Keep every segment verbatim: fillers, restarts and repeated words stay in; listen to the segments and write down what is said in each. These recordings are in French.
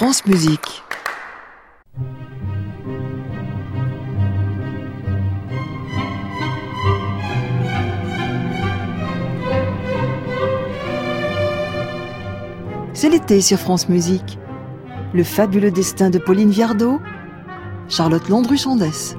France Musique. C'est l'été sur France Musique. Le fabuleux destin de Pauline Viardot, Charlotte Landru-Chandès.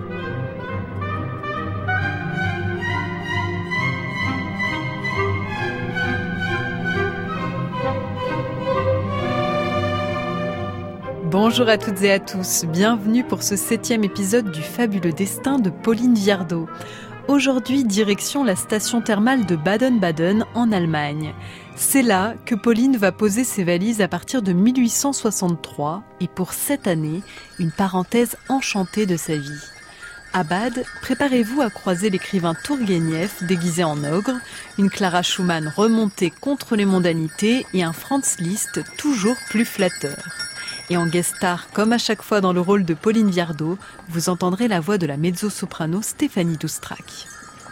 Bonjour à toutes et à tous, bienvenue pour ce septième épisode du fabuleux destin de Pauline Viardot. Aujourd'hui, direction la station thermale de Baden-Baden en Allemagne. C'est là que Pauline va poser ses valises à partir de mille huit cent soixante-trois et pour cette année, une parenthèse enchantée de sa vie. À Bade, préparez-vous à croiser l'écrivain Tourguenieff déguisé en ogre, une Clara Schumann remontée contre les mondanités et un Franz Liszt toujours plus flatteur. Et en guest star, comme à chaque fois dans le rôle de Pauline Viardot, vous entendrez la voix de la mezzo-soprano Stéphanie Doustrac.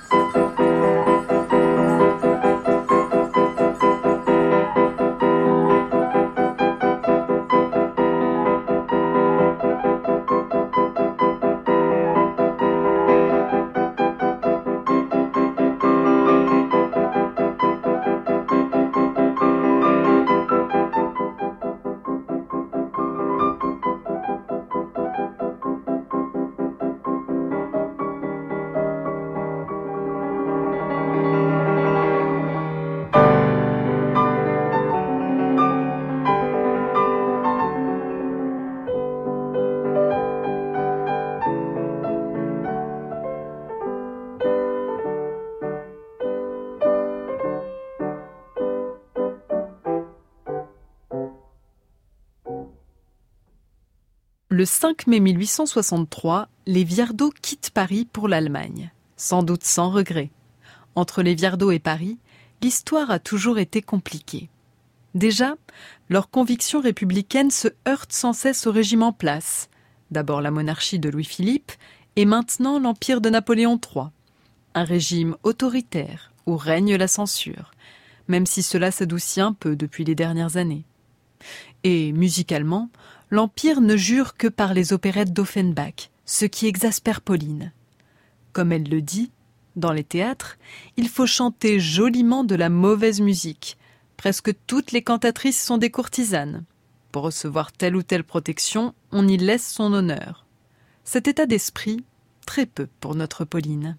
Le cinq mai mille huit cent soixante-trois, les Viardot quittent Paris pour l'Allemagne, sans doute sans regret. Entre les Viardot et Paris, l'histoire a toujours été compliquée. Déjà, leurs convictions républicaines se heurtent sans cesse au régime en place. D'abord la monarchie de Louis-Philippe et maintenant l'empire de Napoléon trois. Un régime autoritaire où règne la censure, même si cela s'adoucit un peu depuis les dernières années. Et musicalement, l'Empire ne jure que par les opérettes d'Offenbach, ce qui exaspère Pauline. Comme elle le dit, dans les théâtres, il faut chanter joliment de la mauvaise musique. Presque toutes les cantatrices sont des courtisanes. Pour recevoir telle ou telle protection, on y laisse son honneur. Cet état d'esprit, très peu pour notre Pauline.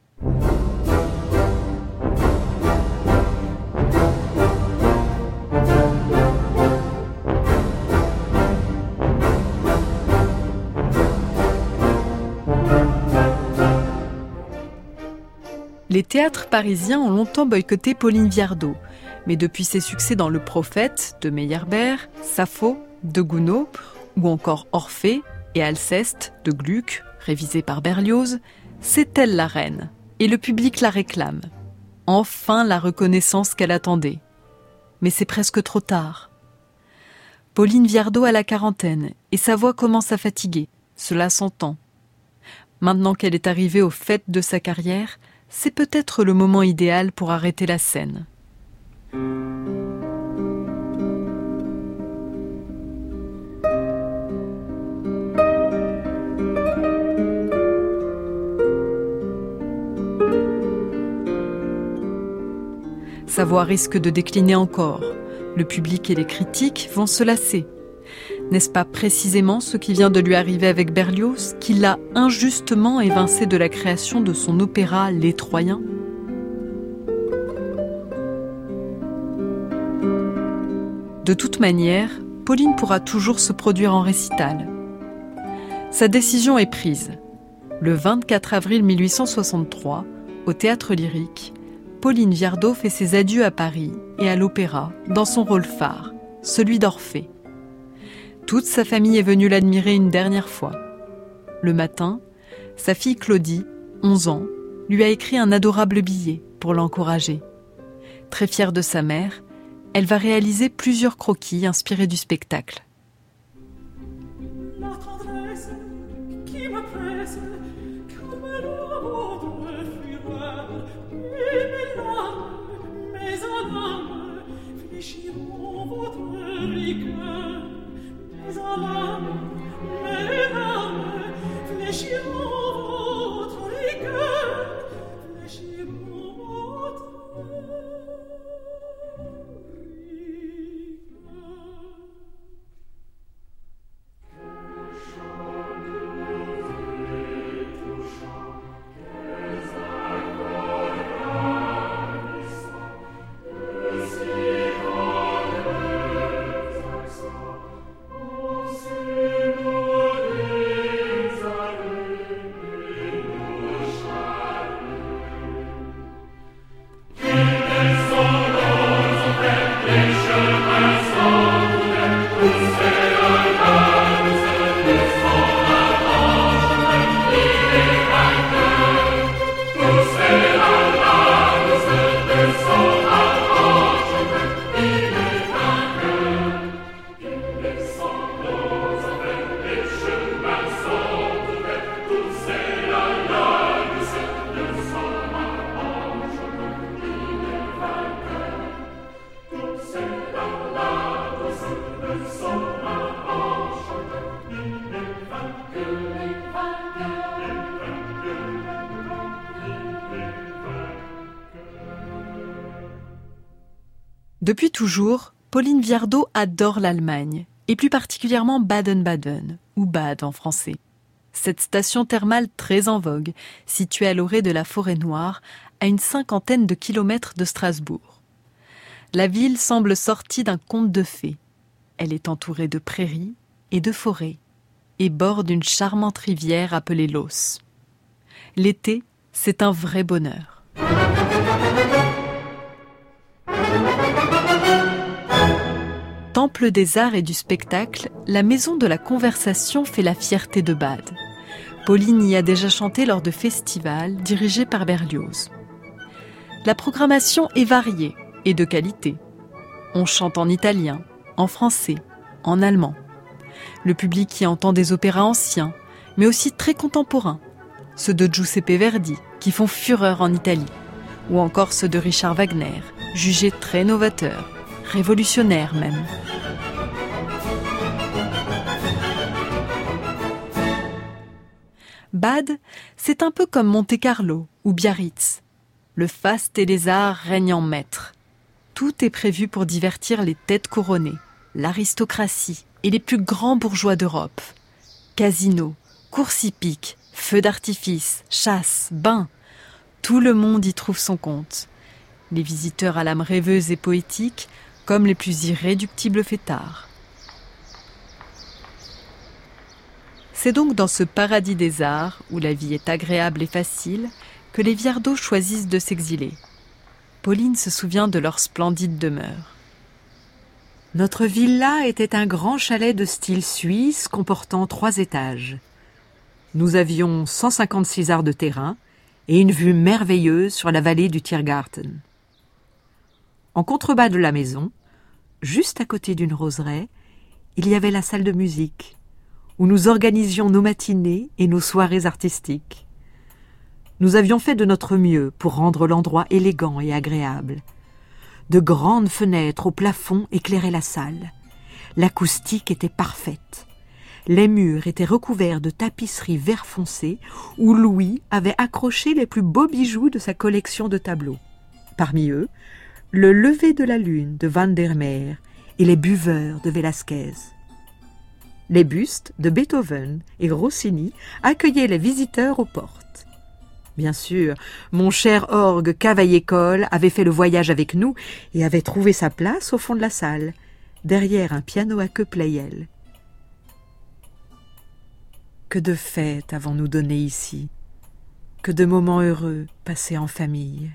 Les théâtres parisiens ont longtemps boycotté Pauline Viardot, mais depuis ses succès dans Le Prophète de Meyerbeer, Sappho de Gounod ou encore Orphée et Alceste de Gluck, révisé par Berlioz, c'est elle la reine et le public la réclame. Enfin la reconnaissance qu'elle attendait. Mais c'est presque trop tard. Pauline Viardot a la quarantaine et sa voix commence à fatiguer, cela s'entend. Maintenant qu'elle est arrivée au faîte de sa carrière, c'est peut-être le moment idéal pour arrêter la scène. Sa voix risque de décliner encore. Le public et les critiques vont se lasser. N'est-ce pas précisément ce qui vient de lui arriver avec Berlioz, qui l'a injustement évincé de la création de son opéra Les Troyens ? De toute manière, Pauline pourra toujours se produire en récital. Sa décision est prise. Le vingt-quatre avril mille huit cent soixante-trois, au Théâtre Lyrique, Pauline Viardot fait ses adieux à Paris et à l'opéra dans son rôle phare, celui d'Orphée. Toute sa famille est venue l'admirer une dernière fois. Le matin, sa fille Claudie, onze ans, lui a écrit un adorable billet pour l'encourager. Très fière de sa mère, elle va réaliser plusieurs croquis inspirés du spectacle. La tendresse qui me presse, comme l'amour de fureur, et mes larmes, mes âmes, fléchiront votre liqueur. Depuis toujours, Pauline Viardot adore l'Allemagne, et plus particulièrement Baden-Baden, ou Bade en français. Cette station thermale très en vogue, située à l'orée de la Forêt-Noire, à une cinquantaine de kilomètres de Strasbourg. La ville semble sortie d'un conte de fées. Elle est entourée de prairies et de forêts, et borde une charmante rivière appelée l'Oss. L'été, c'est un vrai bonheur. Temple des arts et du spectacle, la maison de la conversation fait la fierté de Bade. Pauline y a déjà chanté lors de festivals dirigés par Berlioz. La programmation est variée et de qualité. On chante en italien, en français, en allemand. Le public y entend des opéras anciens, mais aussi très contemporains, ceux de Giuseppe Verdi, qui font fureur en Italie, ou encore ceux de Richard Wagner, jugés très novateurs, révolutionnaires même. Bade, c'est un peu comme Monte-Carlo ou Biarritz. Le faste et les arts règnent en maître. Tout est prévu pour divertir les têtes couronnées, l'aristocratie et les plus grands bourgeois d'Europe. Casinos, courses hippiques, feux d'artifice, chasse, bains. Tout le monde y trouve son compte. Les visiteurs à l'âme rêveuse et poétique, comme les plus irréductibles fêtards. C'est donc dans ce paradis des arts, où la vie est agréable et facile, que les Viardot choisissent de s'exiler. Pauline se souvient de leur splendide demeure. Notre villa était un grand chalet de style suisse comportant trois étages. Nous avions cent cinquante-six arts de terrain et une vue merveilleuse sur la vallée du Tiergarten. En contrebas de la maison, juste à côté d'une roseraie, il y avait la salle de musique, où nous organisions nos matinées et nos soirées artistiques. Nous avions fait de notre mieux pour rendre l'endroit élégant et agréable. De grandes fenêtres au plafond éclairaient la salle. L'acoustique était parfaite. Les murs étaient recouverts de tapisseries vert foncé où Louis avait accroché les plus beaux bijoux de sa collection de tableaux. Parmi eux, le lever de la lune de Van der Meer et les buveurs de Velázquez. Les bustes de Beethoven et Rossini accueillaient les visiteurs aux portes. Bien sûr, mon cher orgue Cavaillé-Coll avait fait le voyage avec nous et avait trouvé sa place au fond de la salle, derrière un piano à queue Pleyel. Que de fêtes avons-nous donné ici, que de moments heureux passés en famille.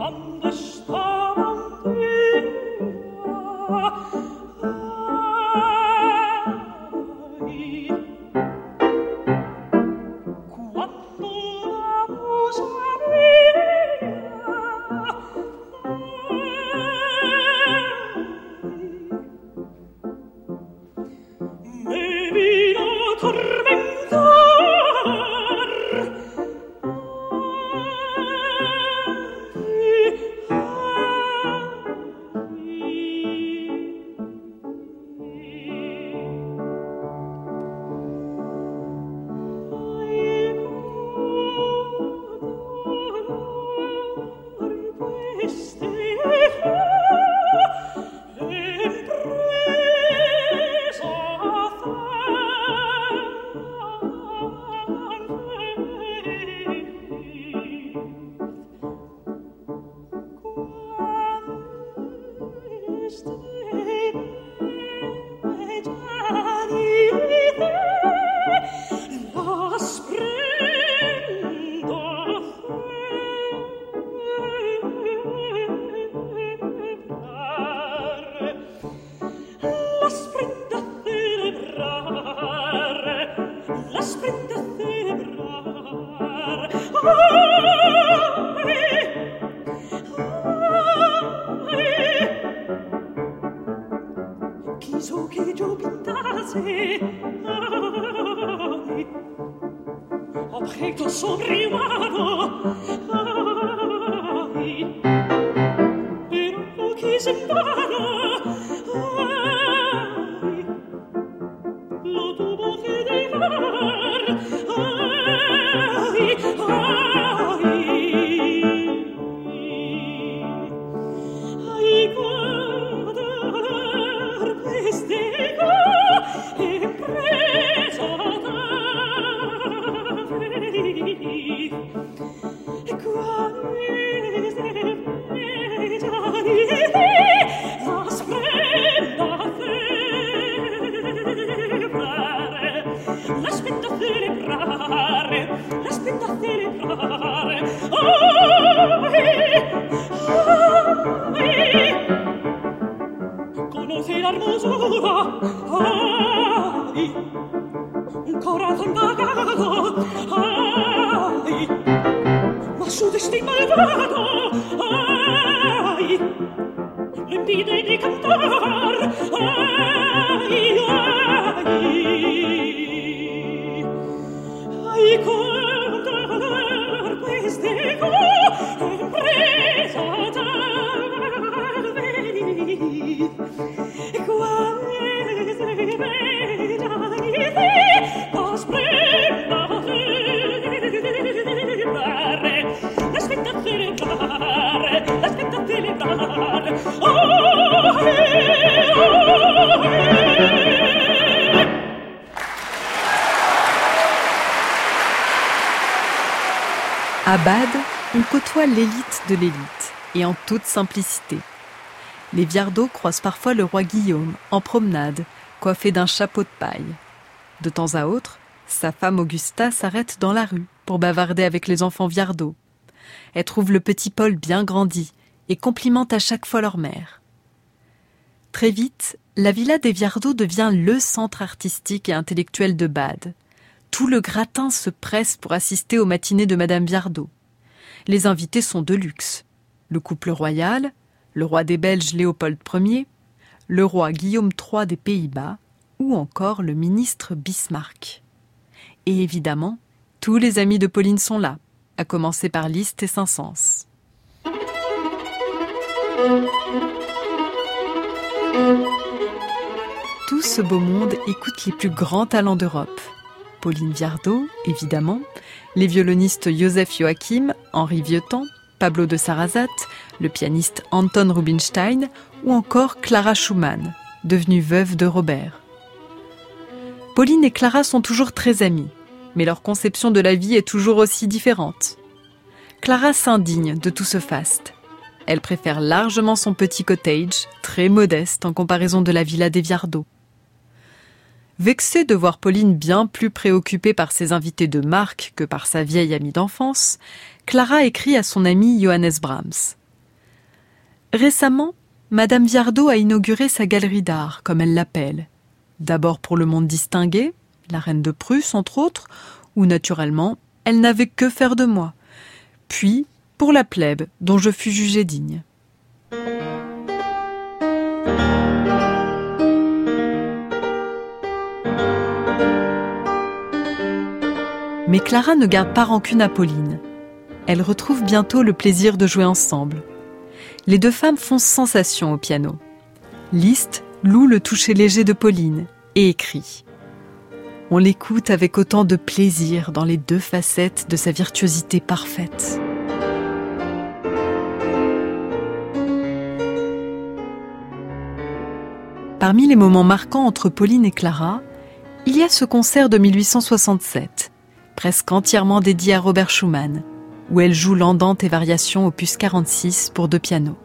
Ah So che giù pintasse ai, ho preto sovriguardo ai, però chi sembra ai, lo tuvo che devar ai, ai, ai, guardar queste e presa da venir e queste presa di la sprenda celebrare l'aspetta celebrare l'aspetta celebrare ai, ai, conosce l'hermosura ai, un corazon vagato ai, ma su destin malvado ai, lo impide di cantar ai, ai, ai, contar queste impresa dal venir e queste veggianite la sprenda celebrare l'aspetta celebrare l'aspetta celebrare oh, eh, oh, eh. À Bade, on côtoie l'élite de l'élite, et en toute simplicité. Les Viardot croisent parfois le roi Guillaume, en promenade, coiffé d'un chapeau de paille. De temps à autre, sa femme Augusta s'arrête dans la rue pour bavarder avec les enfants Viardot. Elle trouve le petit Paul bien grandi et complimente à chaque fois leur mère. Très vite, la villa des Viardot devient le centre artistique et intellectuel de Bade. Tout le gratin se presse pour assister aux matinées de Madame Viardot. Les invités sont de luxe. Le couple royal, le roi des Belges Léopold Ier, le roi Guillaume trois des Pays-Bas ou encore le ministre Bismarck. Et évidemment, tous les amis de Pauline sont là, à commencer par Liszt et Saint-Saëns. Tout ce beau monde écoute les plus grands talents d'Europe. Pauline Viardot, évidemment, les violonistes Joseph Joachim, Henri Vieuxtemps, Pablo de Sarrazat, le pianiste Anton Rubinstein ou encore Clara Schumann, devenue veuve de Robert. Pauline et Clara sont toujours très amies, mais leur conception de la vie est toujours aussi différente. Clara s'indigne de tout ce faste. Elle préfère largement son petit cottage, très modeste en comparaison de la villa des Viardot. Vexée de voir Pauline bien plus préoccupée par ses invités de marque que par sa vieille amie d'enfance, Clara écrit à son ami Johannes Brahms. Récemment, Madame Viardot a inauguré sa galerie d'art, comme elle l'appelle. D'abord pour le monde distingué, la reine de Prusse entre autres, où naturellement, elle n'avait que faire de moi. Puis, pour la plèbe, dont je fus jugée digne. Mais Clara ne garde pas rancune à Pauline. Elle retrouve bientôt le plaisir de jouer ensemble. Les deux femmes font sensation au piano. Liszt loue le toucher léger de Pauline et écrit. On l'écoute avec autant de plaisir dans les deux facettes de sa virtuosité parfaite. Parmi les moments marquants entre Pauline et Clara, il y a ce concert de mille huit cent soixante-sept, presque entièrement dédié à Robert Schumann, où elle joue l'Andante et Variations opus quarante-six pour deux pianos.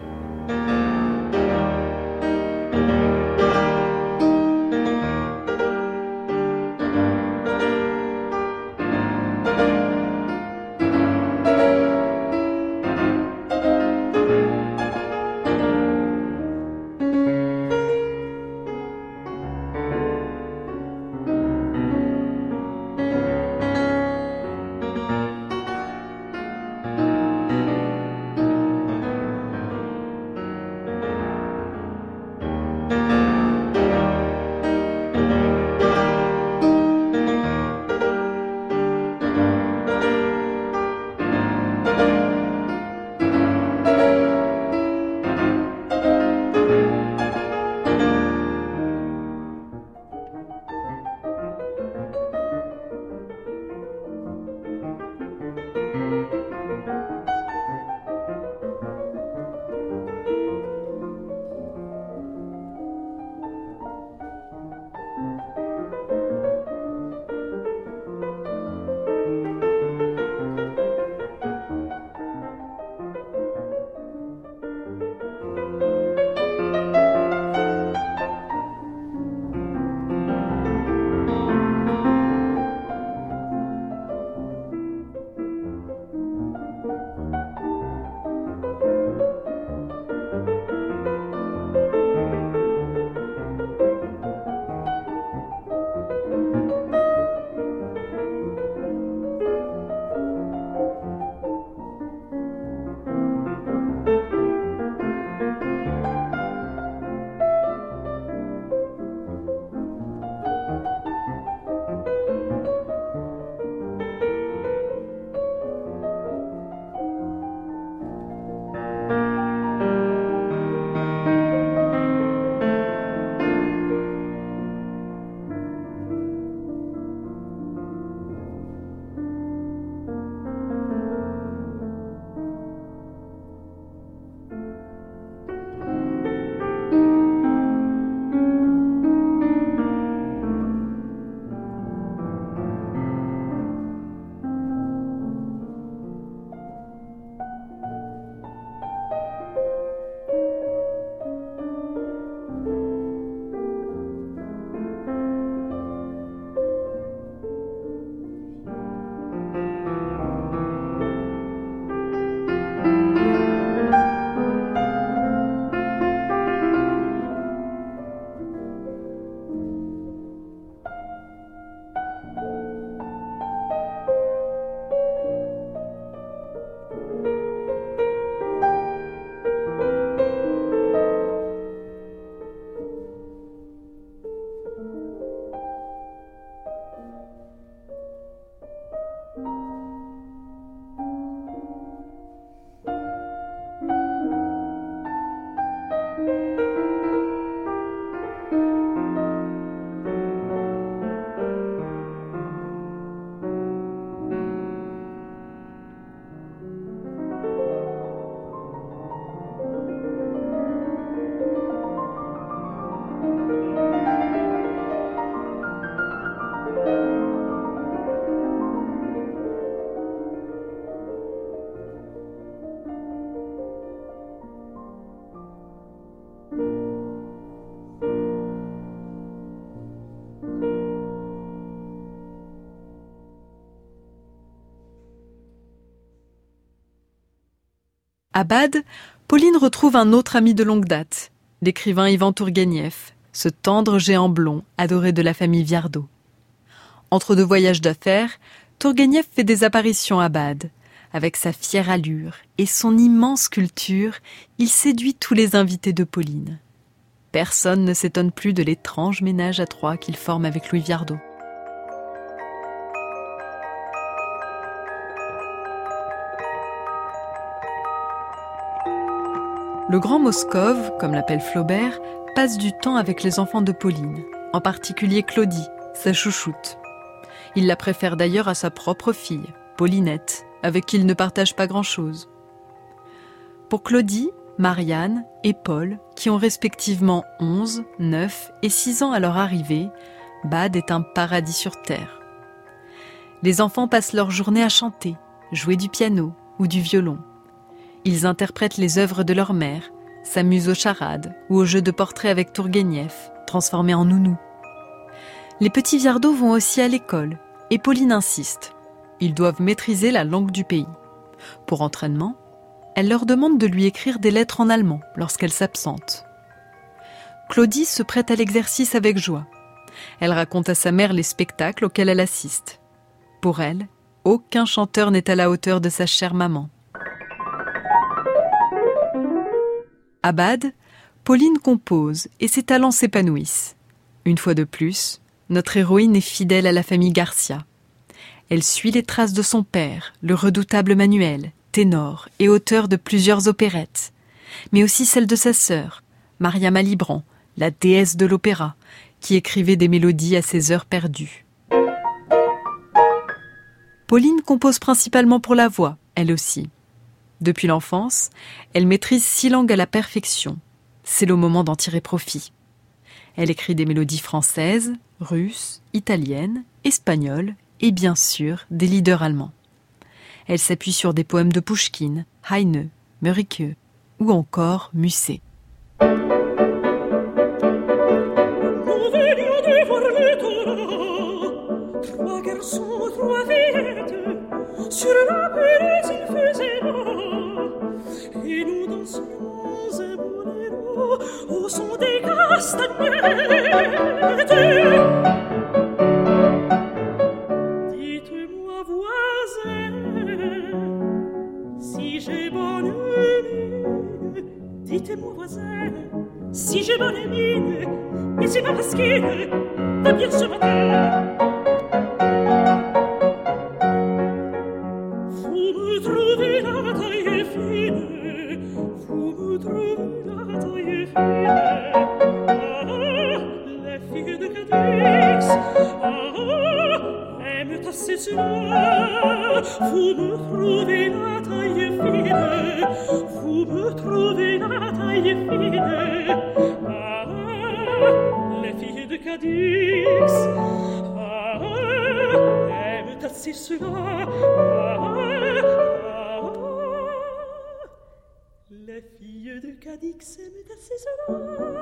À Bade, Pauline retrouve un autre ami de longue date, l'écrivain Ivan Tourguenieff, ce tendre géant blond adoré de la famille Viardot. Entre deux voyages d'affaires, Tourguenieff fait des apparitions à Bade. Avec sa fière allure et son immense culture, il séduit tous les invités de Pauline. Personne ne s'étonne plus de l'étrange ménage à trois qu'il forme avec Louis Viardot. Le grand Moscov, comme l'appelle Flaubert, passe du temps avec les enfants de Pauline, en particulier Claudie, sa chouchoute. Il la préfère d'ailleurs à sa propre fille, Paulinette, avec qui il ne partage pas grand-chose. Pour Claudie, Marianne et Paul, qui ont respectivement onze, neuf et six ans à leur arrivée, Bade est un paradis sur terre. Les enfants passent leur journée à chanter, jouer du piano ou du violon. Ils interprètent les œuvres de leur mère, s'amusent aux charades ou aux jeux de portraits avec Tourguenieff, transformés en nounous. Les petits Viardot vont aussi à l'école, et Pauline insiste. Ils doivent maîtriser la langue du pays. Pour entraînement, elle leur demande de lui écrire des lettres en allemand lorsqu'elle s'absente. Claudie se prête à l'exercice avec joie. Elle raconte à sa mère les spectacles auxquels elle assiste. Pour elle, aucun chanteur n'est à la hauteur de sa chère maman. À Bade, Pauline compose et ses talents s'épanouissent. Une fois de plus, notre héroïne est fidèle à la famille Garcia. Elle suit les traces de son père, le redoutable Manuel, ténor et auteur de plusieurs opérettes, mais aussi celle de sa sœur, Maria Malibran, la déesse de l'opéra, qui écrivait des mélodies à ses heures perdues. Pauline compose principalement pour la voix, elle aussi. Depuis l'enfance, elle maîtrise six langues à la perfection. C'est le moment d'en tirer profit. Elle écrit des mélodies françaises, russes, italiennes, espagnoles et bien sûr des leaders allemands. Elle s'appuie sur des poèmes de Pouchkine, Heine, Mörike ou encore Musset. Nous venions de voir le torrent, trois garçons, trois fillettes, sur la pelouse il faisait beau, et nous dansions un boléro au son des castagnettes. Dites-moi, voisin, si j'ai bonne mine, dites-moi, voisin, si j'ai bonne mine, et c'est pas parce qu'il va bien ce matin. Vous me trouvez la taille fine, vous me trouvez la taille fine. Ah, les filles de Cadix, ah, aiment tasser cela. Vous me trouvez la taille fine, vous me trouvez la taille fine. Ah, les filles de Cadix, ah, aiment tasser cela. Ah, les filles de Cadix aiment assez cela.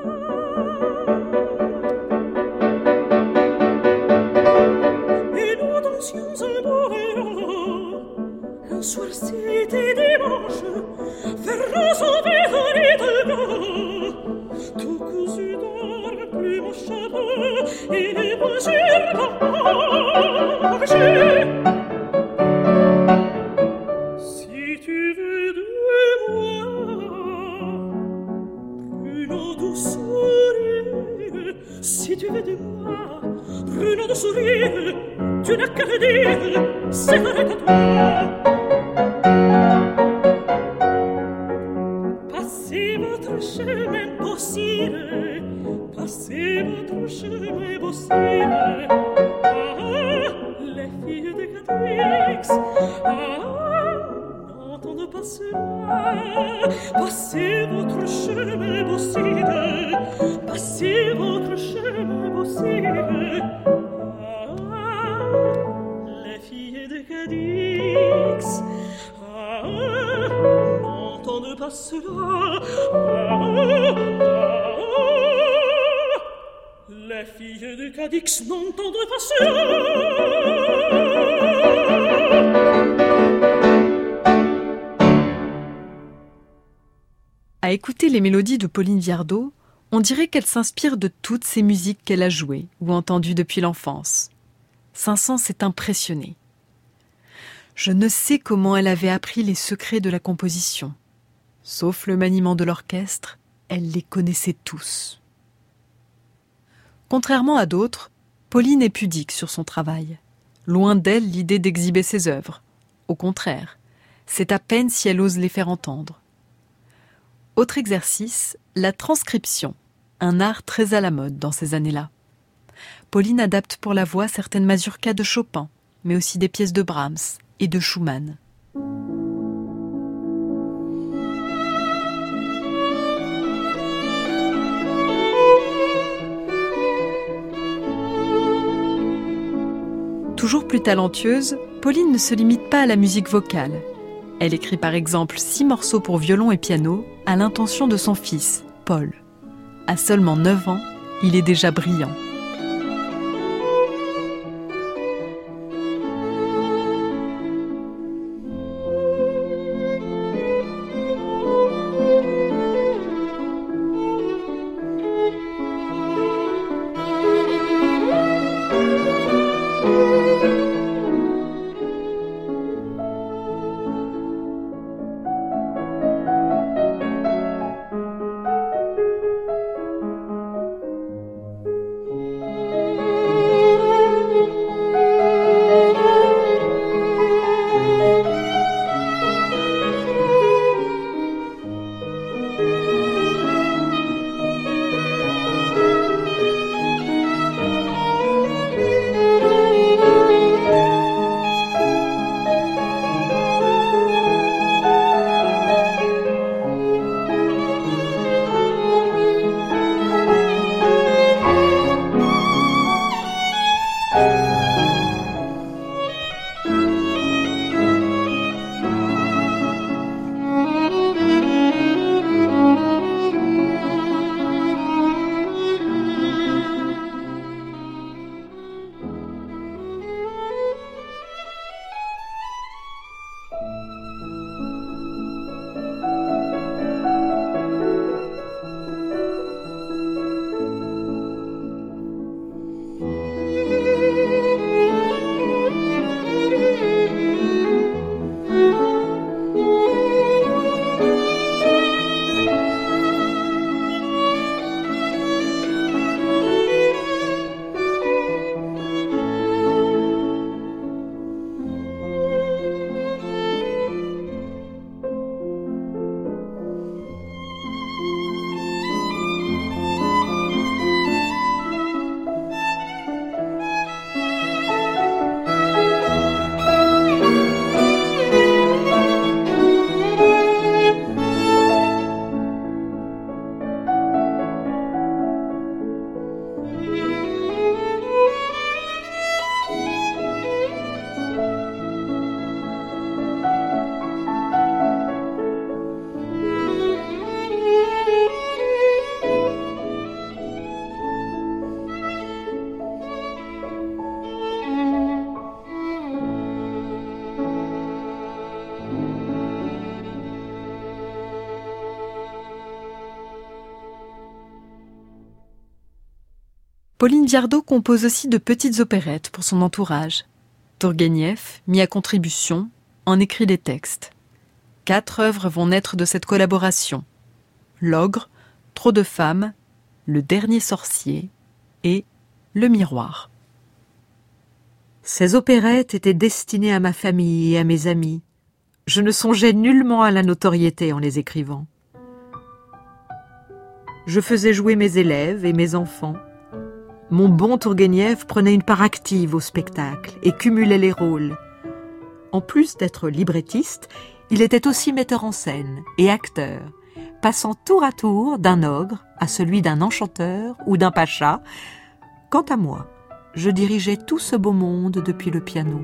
Et nous dansions un boléro. Un soir c'était dimanche, Ferrand s'en venait de blanc, tout cousu dans le plus beau chapeau, et les beaux yeux d'orge. Si tu veux de moi Bruno de sourire, si tu veux de moi Bruno de sourire, tu n'as qu'à le dire, c'est vrai à toi. Passez votre chemin possible, passez votre chemin possible. Ah, les filles de Cadix, ah, n'entendez pas cela. Passez votre chemin possible, passez votre chemin possible. Ah, les filles de Cadix, ah, n'entendez pas cela. Ah, ah, les filles de Cadix n'entendent pas cela. À écouter les mélodies de Pauline Viardot, on dirait qu'elle s'inspire de toutes ces musiques qu'elle a jouées ou entendues depuis l'enfance. Saint-Saëns s'est impressionné. Je ne sais comment elle avait appris les secrets de la composition. Sauf le maniement de l'orchestre, elle les connaissait tous. Contrairement à d'autres, Pauline est pudique sur son travail. Loin d'elle l'idée d'exhiber ses œuvres. Au contraire, c'est à peine si elle ose les faire entendre. Autre exercice, la transcription, un art très à la mode dans ces années-là. Pauline adapte pour la voix certaines mazurkas de Chopin, mais aussi des pièces de Brahms et de Schumann. Toujours plus talentueuse, Pauline ne se limite pas à la musique vocale. Elle écrit par exemple six morceaux pour violon et piano à l'intention de son fils, Paul. À seulement neuf ans, il est déjà brillant. Pauline Viardot compose aussi de petites opérettes pour son entourage. Tourguenieff, mis à contribution, en écrit les textes. Quatre œuvres vont naître de cette collaboration. L'Ogre, Trop de femmes, Le dernier sorcier et Le miroir. Ces opérettes étaient destinées à ma famille et à mes amis. Je ne songeais nullement à la notoriété en les écrivant. Je faisais jouer mes élèves et mes enfants. Mon bon Tourguenieff prenait une part active au spectacle et cumulait les rôles. En plus d'être librettiste, il était aussi metteur en scène et acteur, passant tour à tour d'un ogre à celui d'un enchanteur ou d'un pacha. Quant à moi, je dirigeais tout ce beau monde depuis le piano.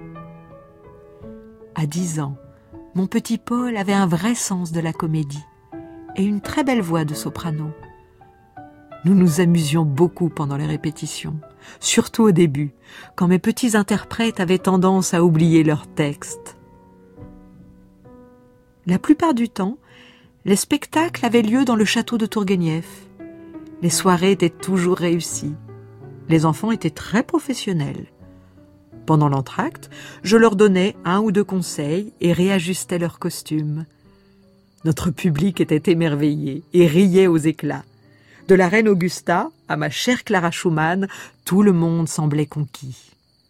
À dix ans, mon petit Paul avait un vrai sens de la comédie et une très belle voix de soprano. Nous nous amusions beaucoup pendant les répétitions, surtout au début, quand mes petits interprètes avaient tendance à oublier leurs textes. La plupart du temps, Les spectacles avaient lieu dans le château de Tourguenieff. Les soirées étaient toujours réussies. Les enfants étaient très professionnels. Pendant l'entracte, je leur donnais un ou deux conseils et réajustais leurs costumes. Notre public était émerveillé et riait aux éclats. De la reine Augusta à ma chère Clara Schumann, tout le monde semblait conquis.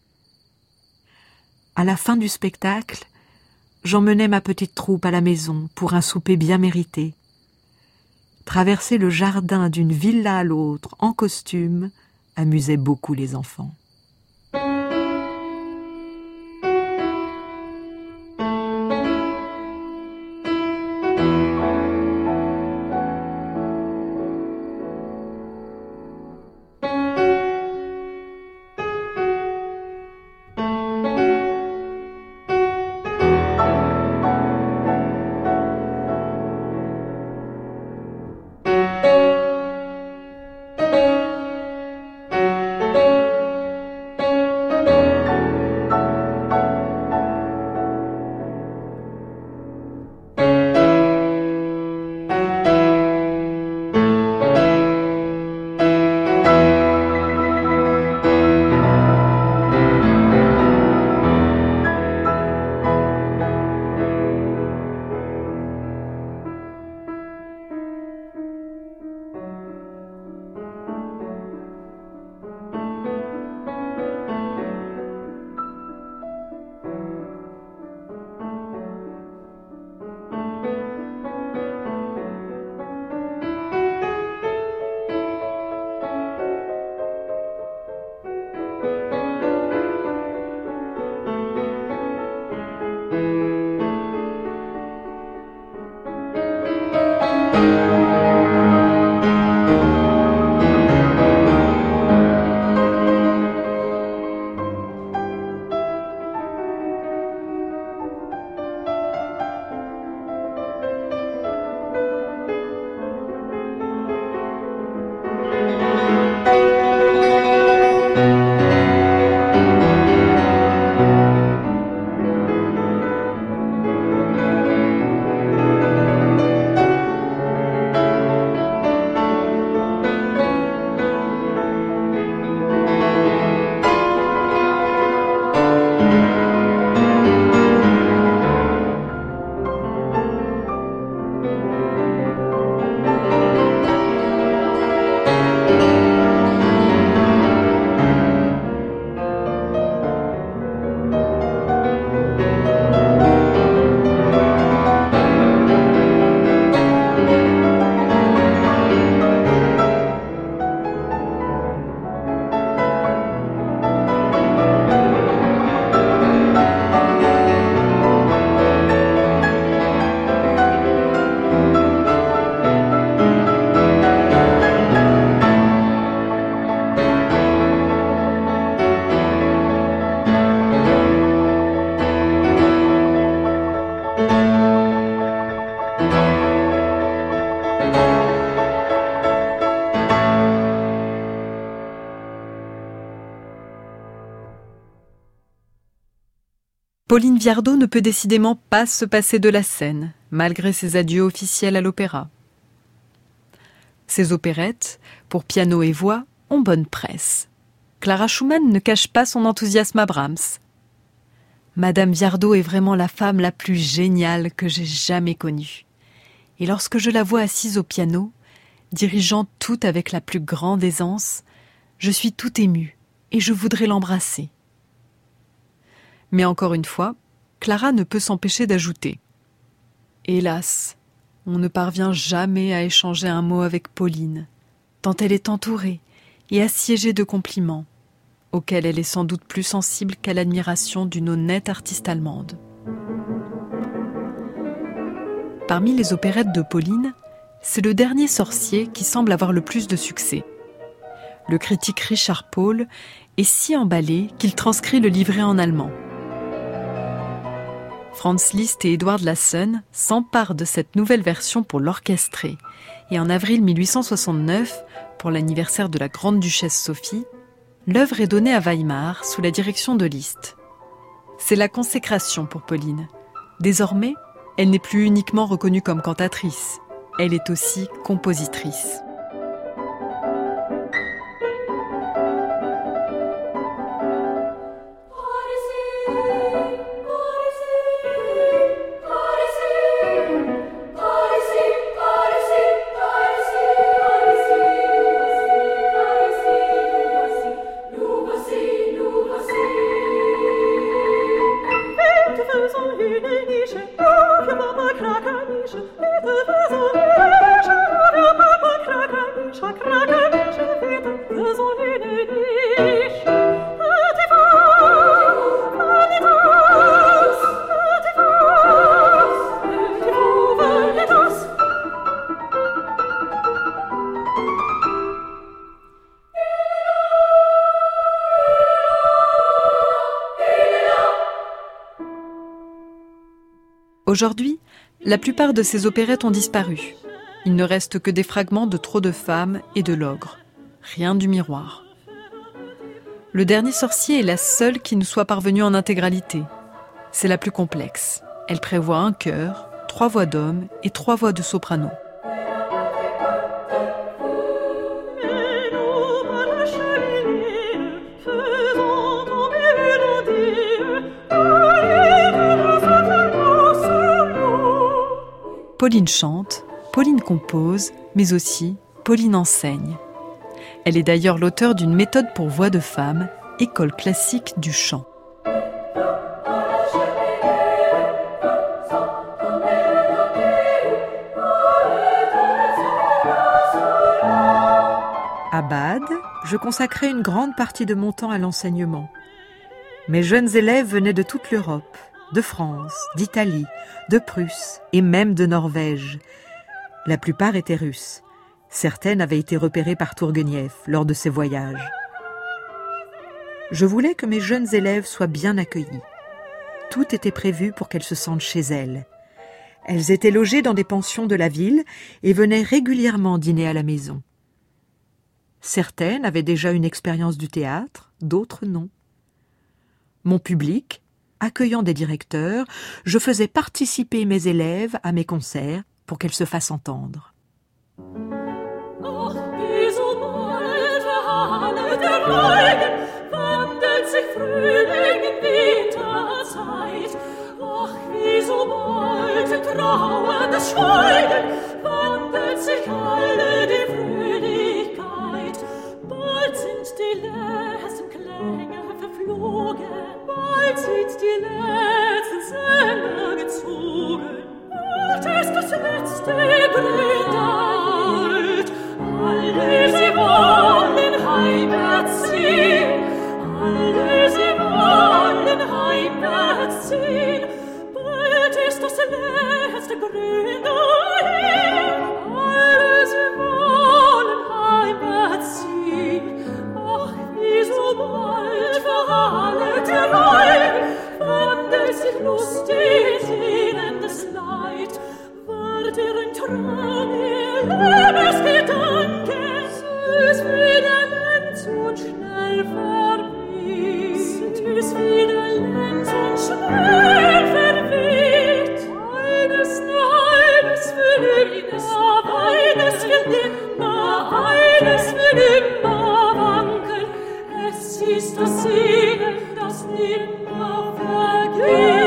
À la fin du spectacle, j'emmenais ma petite troupe à la maison pour un souper bien mérité. Traverser le jardin d'une villa à l'autre en costume amusait beaucoup les enfants. Pauline Viardot ne peut décidément pas se passer de la scène, malgré ses adieux officiels à l'opéra. Ses opérettes, pour piano et voix, ont bonne presse. Clara Schumann ne cache pas son enthousiasme à Brahms. Madame Viardot est vraiment la femme la plus géniale que j'ai jamais connue. Et lorsque je la vois assise au piano, dirigeant tout avec la plus grande aisance, je suis tout émue et je voudrais l'embrasser. Mais encore une fois, Clara ne peut s'empêcher d'ajouter. Hélas, on ne parvient jamais à échanger un mot avec Pauline, tant elle est entourée et assiégée de compliments, auxquels elle est sans doute plus sensible qu'à l'admiration d'une honnête artiste allemande. Parmi les opérettes de Pauline, c'est Le Dernier Sorcier qui semble avoir le plus de succès. Le critique Richard Paul est si emballé qu'il transcrit le livret en allemand. Franz Liszt et Edward Lassen s'emparent de cette nouvelle version pour l'orchestrer. Et en avril mille huit cent soixante-neuf, pour l'anniversaire de la grande duchesse Sophie, l'œuvre est donnée à Weimar sous la direction de Liszt. C'est la consécration pour Pauline. Désormais, elle n'est plus uniquement reconnue comme cantatrice, elle est aussi compositrice. Aujourd'hui, la plupart de ces opérettes ont disparu. Il ne reste que des fragments de Trop de femmes et de l'ogre. Rien du miroir. Le dernier sorcier est la seule qui nous soit parvenue en intégralité. C'est la plus complexe. Elle prévoit un chœur, trois voix d'hommes et trois voix de soprano. Pauline chante, Pauline compose, mais aussi Pauline enseigne. Elle est d'ailleurs l'auteure d'une méthode pour voix de femme, école classique du chant. À Bade, je consacrais une grande partie de mon temps à l'enseignement. Mes jeunes élèves venaient de toute l'Europe, de France, d'Italie, de Prusse et même de Norvège. La plupart étaient russes. Certaines avaient été repérées par Tourguenieff lors de ses voyages. Je voulais que mes jeunes élèves soient bien accueillis. Tout était prévu pour qu'elles se sentent chez elles. Elles étaient logées dans des pensions de la ville et venaient régulièrement dîner à la maison. Certaines avaient déjà une expérience du théâtre, d'autres non. Mon public, accueillant des directeurs, je faisais participer mes élèves à mes concerts pour qu'elles se fassent entendre. Bald sind die letzten Sänger gezogen, bald ist das letzte Brüder alt. Alle sie wollen heimwärts ziehen, alle sie wollen heimwärts ziehen, bald ist das letzte Brüder hin, alle sie wollen heimwärts ziehen. Ach, wie so bald für alle wandelt sich lustig sehnendes Leid, ward ihren Traum, ihr Lebensgedanke, süß wie der Lenz und schnell verweht, süß wie der Lenz und schnell verweht. Eines, eines will immer, eines will immer, eines will immer wankeln, es ist das Sehnen, das nimmer vergeht.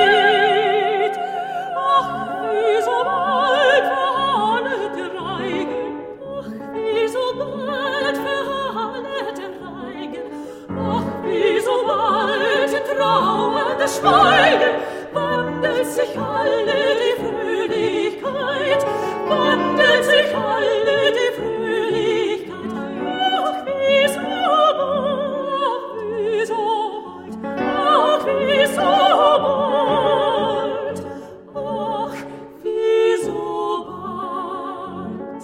Ach, wie so bald verhallet Reigen, ach, wie so bald verhallet Reigen, ach, wie so bald in trauerndes Schweigen wandelt sich alle die Fröhlichkeit, wandelt sich alle die Fröhlichkeit. Ach, wie so bald, wie so ach, wie so bald, ach, wie so bald.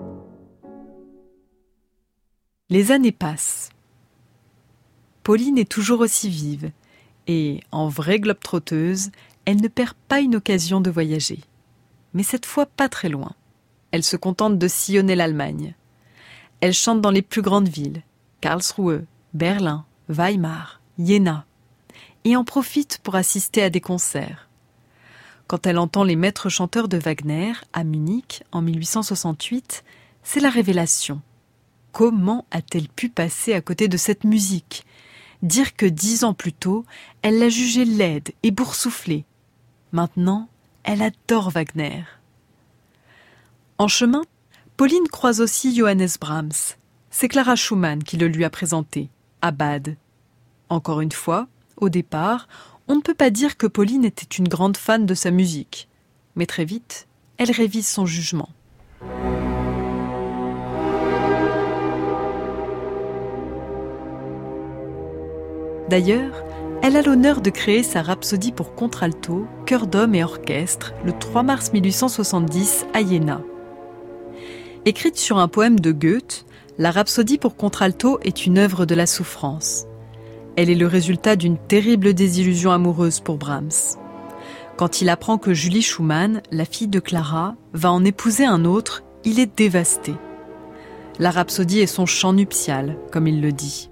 Les années passent. Pauline est toujours aussi vive et, en vraie globe-trotteuse, elle ne perd pas une occasion de voyager. Mais cette fois pas très loin. Elle se contente de sillonner l'Allemagne. Elle chante dans les plus grandes villes, Karlsruhe, Berlin, Weimar, Jena, et en profite pour assister à des concerts. Quand elle entend les maîtres chanteurs de Wagner, à Munich, en mille huit cent soixante-huit, c'est la révélation. Comment a-t-elle pu passer à côté de cette musique ? Dire que dix ans plus tôt, elle l'a jugée laide et boursouflée. Maintenant, elle adore Wagner. En chemin, Pauline croise aussi Johannes Brahms. C'est Clara Schumann qui le lui a présenté, à Bade. Encore une fois, au départ, on ne peut pas dire que Pauline était une grande fan de sa musique. Mais très vite, elle révise son jugement. D'ailleurs, elle a l'honneur de créer sa rhapsodie pour contralto, chœur d'homme et orchestre le trois mars mille huit cent soixante-dix à Iéna. Écrite sur un poème de Goethe, la rhapsodie pour contralto est une œuvre de la souffrance. Elle est le résultat d'une terrible désillusion amoureuse pour Brahms. Quand il apprend que Julie Schumann, la fille de Clara, va en épouser un autre, il est dévasté. La rhapsodie est son chant nuptial, comme il le dit.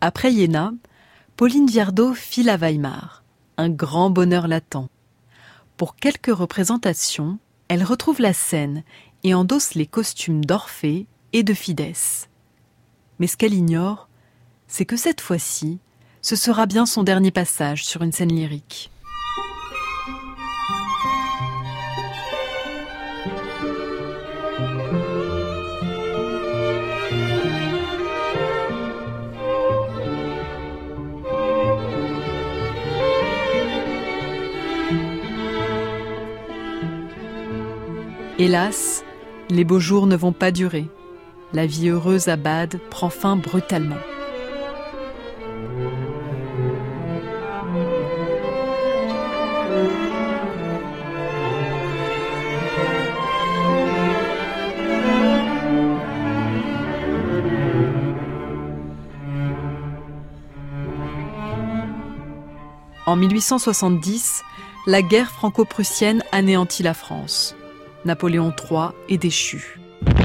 Après Iéna, Pauline Viardot file à Weimar. Un grand bonheur l'attend. Pour quelques représentations, elle retrouve la scène et endosse les costumes d'Orphée et de Fidès. Mais ce qu'elle ignore, c'est que cette fois-ci, ce sera bien son dernier passage sur une scène lyrique. Hélas, les beaux jours ne vont pas durer. La vie heureuse à Bade prend fin brutalement. En mille huit cent soixante-dix, la guerre franco-prussienne anéantit la France. Napoléon trois est déchu.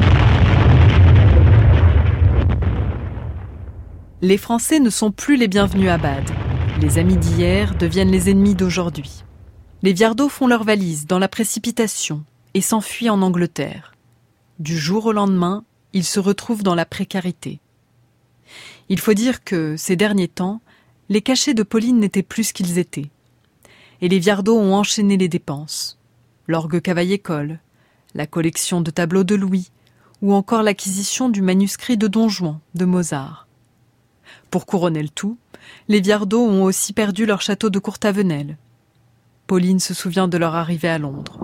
Les Français ne sont plus les bienvenus à Bade. Les amis d'hier deviennent les ennemis d'aujourd'hui. Les Viardot font leurs valises dans la précipitation et s'enfuient en Angleterre. Du jour au lendemain, ils se retrouvent dans la précarité. Il faut dire que, ces derniers temps, les cachets de Pauline n'étaient plus ce qu'ils étaient. Et les Viardot ont enchaîné les dépenses. L'orgue Cavaillé-Coll, la collection de tableaux de Louis, ou encore l'acquisition du manuscrit de Don Juan de Mozart. Pour couronner le tout, les Viardot ont aussi perdu leur château de Courtavenel. Pauline se souvient de leur arrivée à Londres.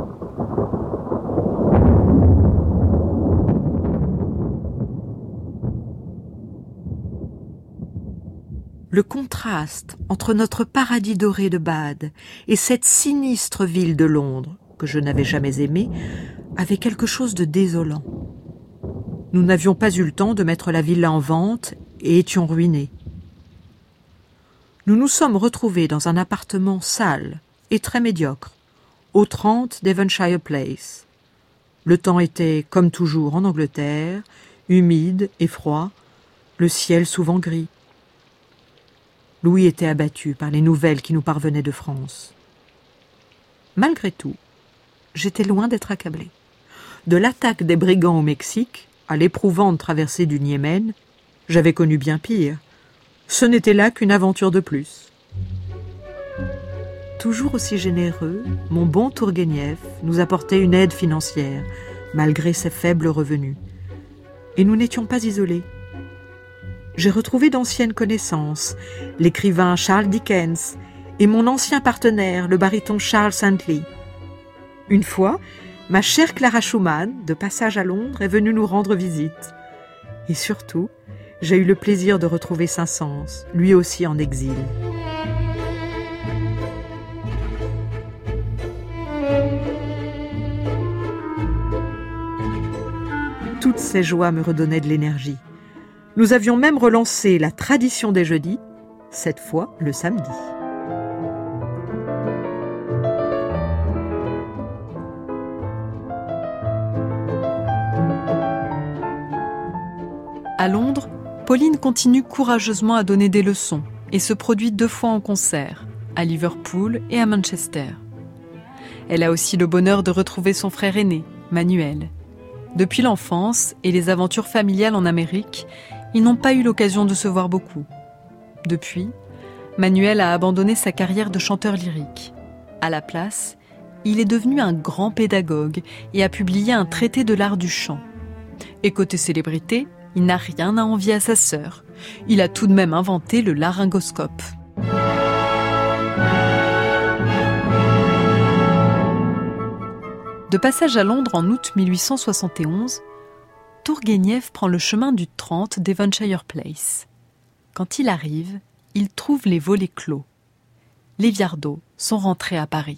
Le contraste entre notre paradis doré de Bade et cette sinistre ville de Londres, que je n'avais jamais aimée, avait quelque chose de désolant. Nous n'avions pas eu le temps de mettre la villa en vente et étions ruinés. Nous nous sommes retrouvés dans un appartement sale et très médiocre, au trente Devonshire Place. Le temps était, comme toujours en Angleterre, humide et froid, le ciel souvent gris. Louis était abattu par les nouvelles qui nous parvenaient de France. Malgré tout, j'étais loin d'être accablé. De l'attaque des brigands au Mexique à l'éprouvante traversée du Niémen, j'avais connu bien pire. Ce n'était là qu'une aventure de plus. Toujours aussi généreux, mon bon Tourguenieff nous apportait une aide financière, malgré ses faibles revenus. Et nous n'étions pas isolés. J'ai retrouvé d'anciennes connaissances, l'écrivain Charles Dickens et mon ancien partenaire, le baryton Charles Santley. Une fois, ma chère Clara Schumann, de passage à Londres, est venue nous rendre visite. Et surtout, j'ai eu le plaisir de retrouver Saint-Saëns, lui aussi en exil. Toutes ces joies me redonnaient de l'énergie. Nous avions même relancé la tradition des jeudis, cette fois le samedi. À Londres, Pauline continue courageusement à donner des leçons et se produit deux fois en concert, à Liverpool et à Manchester. Elle a aussi le bonheur de retrouver son frère aîné, Manuel. Depuis l'enfance et les aventures familiales en Amérique, ils n'ont pas eu l'occasion de se voir beaucoup. Depuis, Manuel a abandonné sa carrière de chanteur lyrique. À la place, il est devenu un grand pédagogue et a publié un traité de l'art du chant. Et côté célébrité, il n'a rien à envier à sa sœur. Il a tout de même inventé le laryngoscope. De passage à Londres en août mille huit cent soixante et onze, Tourguenieff prend le chemin du trente Devonshire Place. Quand il arrive, il trouve les volets clos. Les Viardot sont rentrés à Paris.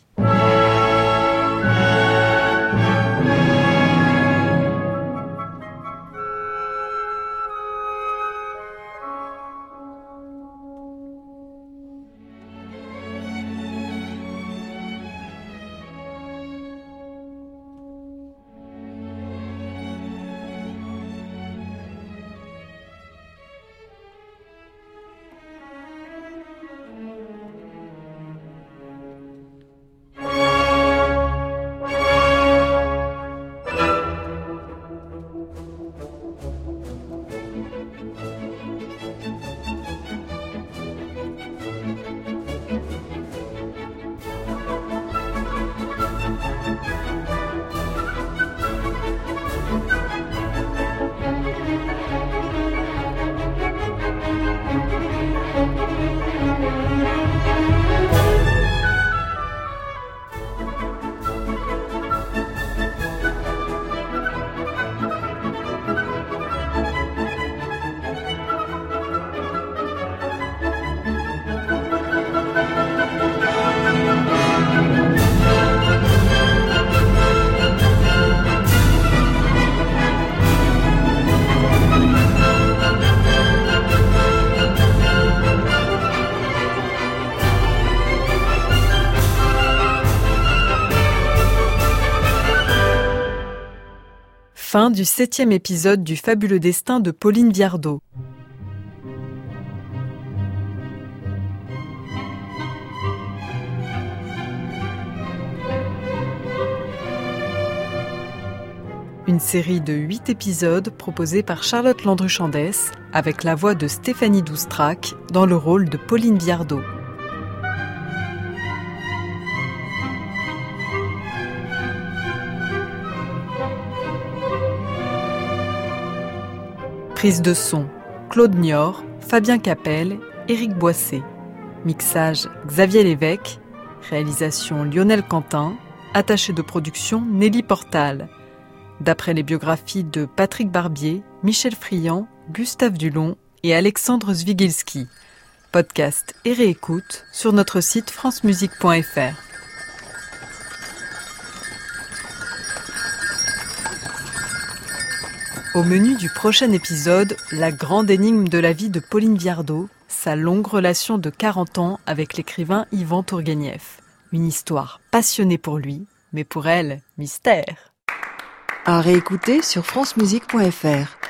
Fin du septième épisode du fabuleux destin de Pauline Viardot. Une série de huit épisodes proposés par Charlotte Landru-Chandès avec la voix de Stéphanie Doustrac dans le rôle de Pauline Viardot. Prise de son, Claude Niort, Fabien Capel, Éric Boissé. Mixage, Xavier Lévesque. Réalisation, Lionel Quentin. Attaché de production, Nelly Portal. D'après les biographies de Patrick Barbier, Michel Friand, Gustave Dulon et Alexandre Zwigilski. Podcast et réécoute sur notre site francemusique point f r. Au menu du prochain épisode, la grande énigme de la vie de Pauline Viardot, sa longue relation de quarante ans avec l'écrivain Ivan Tourguenieff. Une histoire passionnée pour lui, mais pour elle, mystère. À réécouter sur francemusique point f r.